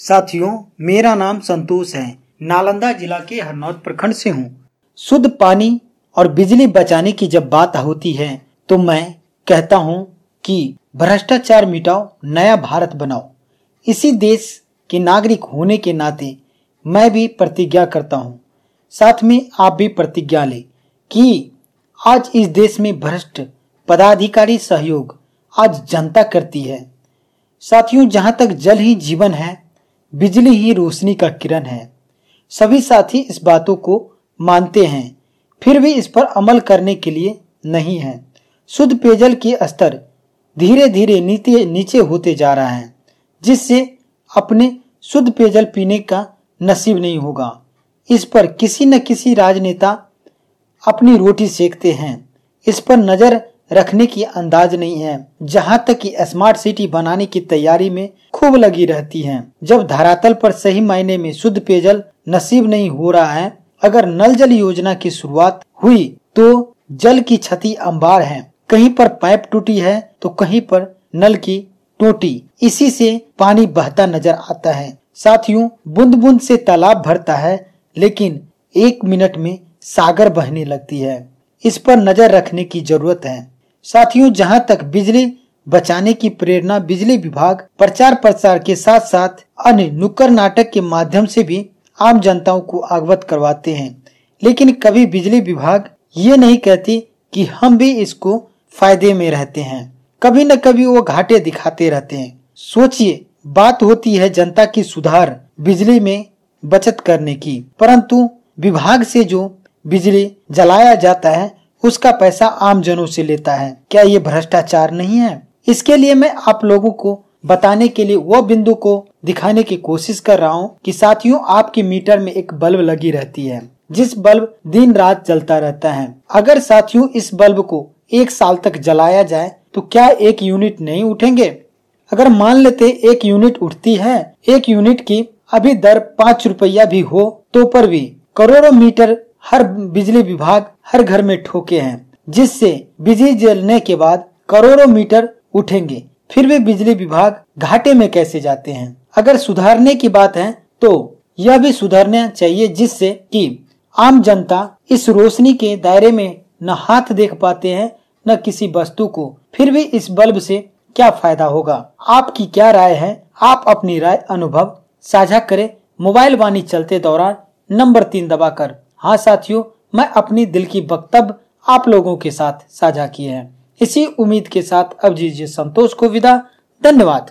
साथियों, मेरा नाम संतोष है। नालंदा जिला के हरनौत प्रखंड से हूँ। शुद्ध पानी और बिजली बचाने की जब बात होती है तो मैं कहता हूँ कि भ्रष्टाचार मिटाओ, नया भारत बनाओ। इसी देश के नागरिक होने के नाते मैं भी प्रतिज्ञा करता हूँ, साथ में आप भी प्रतिज्ञा लें कि आज इस देश में भ्रष्ट पदाधिकारी सहयोग आज जनता करती है। साथियों, जहां तक जल ही जीवन है, बिजली ही रोशनी का किरण है। सभी साथी इस बातों को मानते हैं, फिर भी इस पर अमल करने के लिए नहीं है। शुद्ध पेयजल के स्तर धीरे धीरे नीचे होते जा रहा है, जिससे अपने शुद्ध पेयजल पीने का नसीब नहीं होगा। इस पर किसी न किसी राजनेता अपनी रोटी सेकते हैं। इस पर नजर रखने की अंदाज नहीं है। जहां तक कि स्मार्ट सिटी बनाने की तैयारी में खूब लगी रहती हैं। जब धरातल पर सही मायने में शुद्ध पेयजल नसीब नहीं हो रहा है, अगर नल जल योजना की शुरुआत हुई तो जल की क्षति अंबार है। कहीं पर पाइप टूटी है तो कहीं पर नल की टोटी, इसी से पानी बहता नजर आता है। साथियों, बूंद बूंद से तालाब भरता है, लेकिन 1 मिनट में सागर बहने लगती है। इस पर नजर रखने की जरूरत है। साथियों, जहां तक बिजली बचाने की प्रेरणा बिजली विभाग प्रचार प्रसार के साथ साथ अन्य नुक्कड़ नाटक के माध्यम से भी आम जनताओं को अवगत करवाते हैं, लेकिन कभी बिजली विभाग ये नहीं कहती कि हम भी इसको फायदे में रहते हैं। कभी न कभी वो घाटे दिखाते रहते हैं। सोचिए, बात होती है जनता की सुधार, बिजली में बचत करने की, परंतु विभाग से जो बिजली जलाया जाता है उसका पैसा आम जनों से लेता है। क्या ये भ्रष्टाचार नहीं है? इसके लिए मैं आप लोगों को बताने के लिए वो बिंदु को दिखाने की कोशिश कर रहा हूँ कि साथियों, आपके मीटर में एक बल्ब लगी रहती है, जिस बल्ब दिन रात जलता रहता है। अगर साथियों इस बल्ब को 1 साल तक जलाया जाए तो क्या 1 यूनिट नहीं उठेंगे? अगर मान लेते 1 यूनिट उठती है, 1 यूनिट की अभी दर 5 रुपया भी हो तो पर भी करोड़ों मीटर हर बिजली विभाग हर घर में ठोके हैं, जिससे बिजली जलने के बाद करोड़ों मीटर उठेंगे, फिर भी बिजली विभाग घाटे में कैसे जाते हैं? अगर सुधारने की बात है तो यह भी सुधरना चाहिए, जिससे कि आम जनता इस रोशनी के दायरे में न हाथ देख पाते हैं न किसी वस्तु को, फिर भी इस बल्ब से क्या फायदा होगा? आपकी क्या राय है? आप अपनी राय अनुभव साझा करें मोबाइल वाणी चलते दौरान नंबर 3 दबाकर। हाँ साथियों, मैं अपनी दिल की वक्तव्य आप लोगों के साथ साझा किए हैं। इसी उम्मीद के साथ अब दीजिए संतोष को विदा। धन्यवाद।